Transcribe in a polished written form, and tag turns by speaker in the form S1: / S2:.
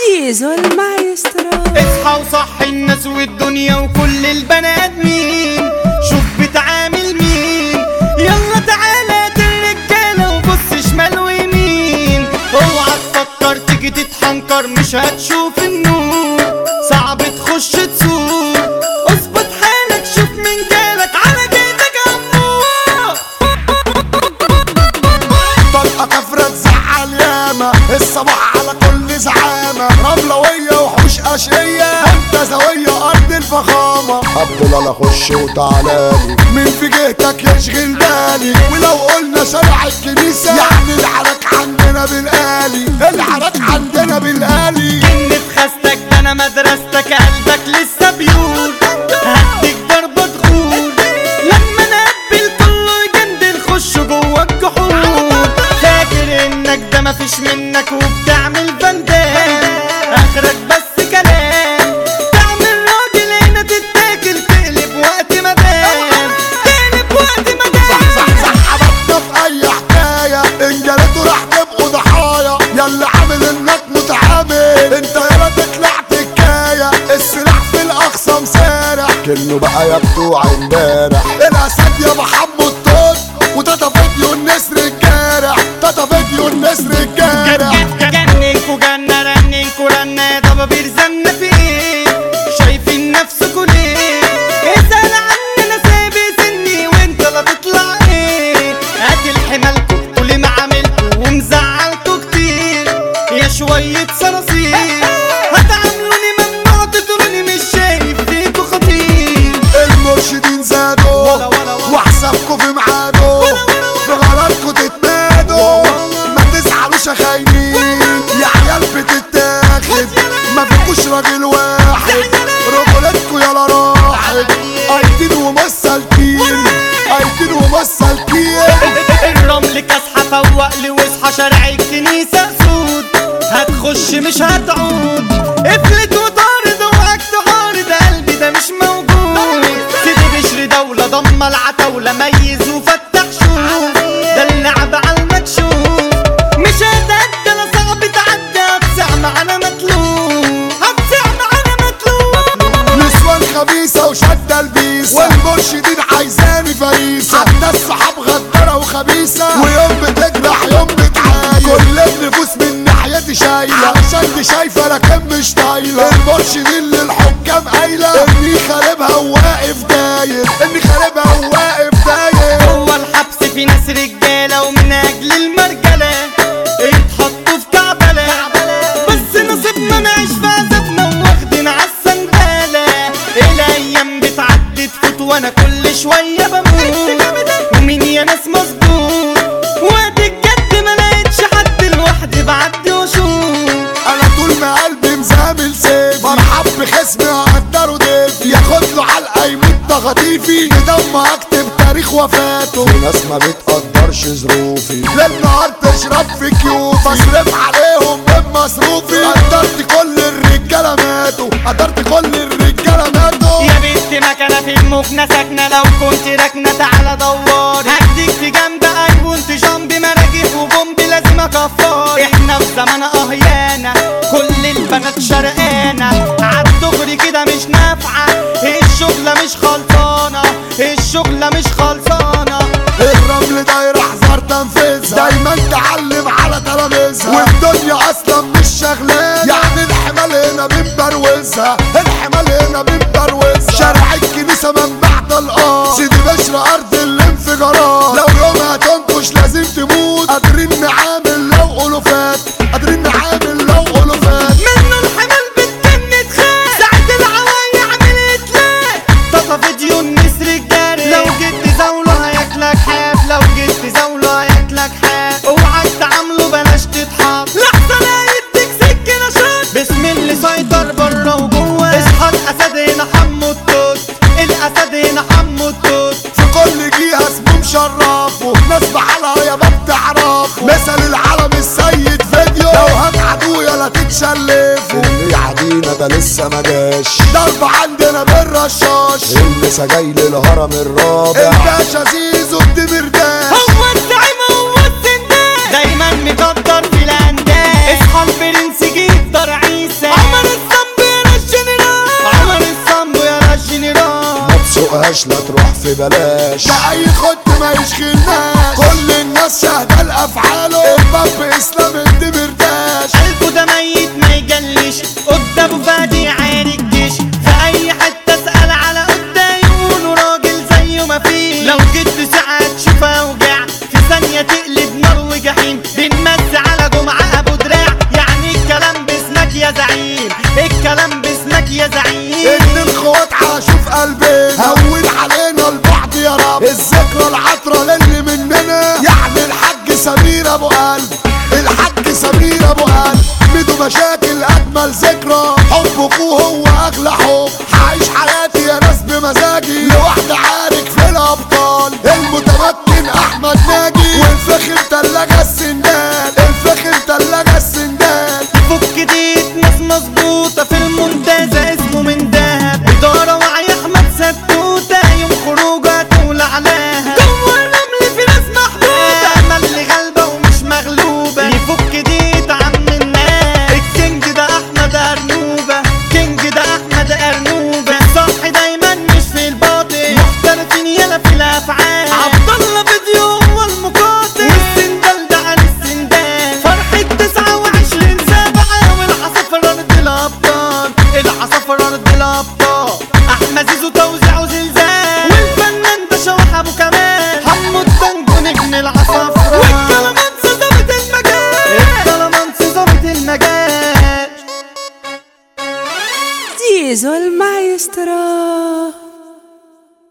S1: زيزو المايسترو.
S2: اصحى وصحي الناس والدنيا وكل البني ادمين، شوف بتعامل مين. يلا تعالى الرجاله وبص شمال ويمين، اوعى تفكر تيجي تتحنكر مش هتشوف النور، صعب تخش تسوق. اظبط حالك شوف مين جالك على جيبك عمور.
S3: طلقه كفره تزعل ياما، الصباح على كل زعامه، رملويه وحوش اشقيه، منتزويه ارض الفخامه. عبد الله خش وتعالالي، مين في جهتك يشغل بالي؟ ولو قلنا شارع الكنيسه يعني العراك عندنا بالآلي، العراك عندنا بالآلي.
S2: كن في خستك ده انا مدرستك، قلبك لسه بيقول هديك ضربه دخول. لما نقبل كله يجندل خش جوه الجحور، فاكر انك ده مفيش منك وبتعمل بندان، اخرك بس كلام. تعمل راجل هنا تتاكل، تقلب وقت ما دام، تقلب وقت ما دام.
S3: صح حبطنا في اي حكايه، ان جريتوا راح تبقوا ضحايا. يلا عامل انك متعامل، انت يلا تطلع تكايه. السلاح في الاقصى مسارح، كله بقى يا بتوع امبارح. الاسد يا محمد توت، وتاتا فيديو النسر الجارح، تاتا فيديو النسر الجارح.
S2: جننكوا جنة رننكوا رنة، ضبابير زنة في ايه؟ شايفين نفسكوا ليه؟ اسأل عننا سابق سني وانت لا تطلع ايه؟ قاتل حمالكوا كل ما عملتوا ومزعلتوا كتير يا شوية صراصير. هتعاملوني ممنوع تدروني مش شايف فيكوا خطير.
S3: المرشدين زادوا وحسابكوا في ميعاده، في غلطكوا تتنادوا، ما تزعلوش يا خاينين يا عيال بتتاخد، ما فيكوش راجل واحد، رجولتكوا يلا راحت. ايدين ومسالكين، ايدين ومسالكين.
S2: الرمل كاسحة فوق لي واصحى، شارع الكنيسة سود، هتخش مش هتعود. افلت وطارد اوعك تعارض، قلبي ده مش موجود. سيدي بشر دولة ضم العتاولة، ميز وفتح شوف، ده اللعب على المكشوف. مش هتأدى لا صعب تعدي، هتسع معانا مطلوب، هتسع معانا مطلوب.
S3: نسوان خبيثة وشدة البيسة، والمرشدين عايزاني فريسة. حتى الصحاب غدارة وخبيثة، ويوم بتجرح يوم بتعايل. كل النفوس من ناحيتي شايلة، علشان دي شايفة لكن مش طايلة. المرشدين للحكام قايلة اني خاربها وواقف داير، اني خاربها وواقف داير.
S2: جوه الحبس في ناس رجالة، ومن اجل المرجلة اتحطوا في كعبلة، بس نصيبنا نعيش في عذابنا واخدين عالسندالة. الايام بتعدي تفوت وانا كل شوية بموت، ومين يا ناس مظبوط، وقت الجد ما لقيتش حد لوحدي بعدي واشوف.
S3: انا طول ما قلبي مزامل سيف، مرحب بخصمي اقدره ضيف، ياخد له علقه يموت تخطيفي، بدم اكتب تاريخ وفاته. في ناس ما بتقدرش ظروفي، ليل نهار تشرب في كيوف، اصرف عليهم من مصروفي. قدرت كل الرجاله ماتوا، قدرت كل الرجاله ماتوا.
S2: يا بنت مكانة في المكنة ساكنة، لو كنت راكنة تعالى دوري، هديك في جنب قلب وانت جنبي، مراجيح وبومبي لازم اكفر. احنا في زمان اهيانة، كل البنات شرقانة، عالدغري كده مش نافعة، الشغلة مش خلصانة، الشغلة مش خلصانة.
S3: الرمل داير احذر تنفيذها، دايما تعلم على تلاميذها، والدنيا اصلا مش شغلانه، يعني الحمال هنا بنبروزها، الحمال هنا بنبروزها. شارع الكنيسه منبع طلقات، سيدي بشر ارض الانفجارات، لو يوم هتنكش لازم تموت. قادرين نعامل لو الوفات، قادرين نعامل لو الوفات.
S2: منه الحمال بتجن تخاف، ساعة العوايا عملت لك طفى فيديو النسر الجاري. لو جيت تزاوله هياكلك حاف، لو جيت تزاوله هياكلك حاف. اوعى تعامله بلاش تضحك، لحظة لا يديك سكينة شاط. بسم الله سيطر بره وجوه، اصحى الاسد هنا حمو التوت، الاسد هنا حمو التوت.
S3: في كل جهه اسمه مشرفه، ناس بحالها يا ما بتعرفه. مثل العالم السيد فيديو، لو هتعدوا يلا تتشلفوا. اللي يعدينا ده لسه ما جاش، ضرب عندنا بالرشاش. اللي جاي للهرم الرابع، الباشا زيزو الدمرداش.
S2: هو الزعيم هو السنداس، دايما مقدر في الانداس. اصحى البرنس جيب دار عيسى،
S3: بلاش لا تروح في بلاش، ده اي خد ما يشغلناش، كل الناس شاهدة لافعاله، الباب اسلام الدمرداش،
S2: قلبه ده ميت ما يجلش، قدامه فادي يعارك جيش، في اي حتة اسأل على قدام يقولوا راجل زيه مفيش، لو جيت ساعة تشوف اوجاع في ثانية تقلب نار وجحيم، بنمس على جمعة ابو دراع، يعني الكلام باسمك يا زعيم، الكلام باسمك يا زعيم.
S3: ان الخوات عاشوا في قلبنا، هون علينا البعد يا رب، الذكرى العطرة للي مننا، يعني الحاج سمير ابو قلب، الحاج سمير ابو قلب، ميدو مشاكل اجمل ذكرى، حب اخوه هو اغلى حب، هعيش حياتي يا ناس بمزاجي، لوحدي عارك في الابطال، المتمكن احمد ناجي، والفخر تلاجة السندان، الفخر تلاجة السندان،
S2: فك ديت ناس مظبوطة في المنتزه اسمه من دهب، إدارة وعي أحمد ستوتة، يوم خروجها تولع عليها، جوه الرمل في ناس محبوبة، أمل اللي غالبة ومش مغلوبة، يفك ديت عم الناس، الكينج ده أحمد أرنوبة، كينج ده أحمد أرنوبة، صح دايما مش في الباطل، محترفين يلا في الأفعال، عبد الله فيديو هو المقاتل، والسندال ده على السندال، فرحة 29/7 والعصافرة أرض الأبطال، العصافرة أرض الأبطال، أحمد زيزو توزيع وزلزال، والفنان ده شوح أبو كمال، حمو التانجو نجم العصافرة، والكلامانسي ظابط المجال، الكلامانسي ظابط المجال.
S1: Diesel Maestro.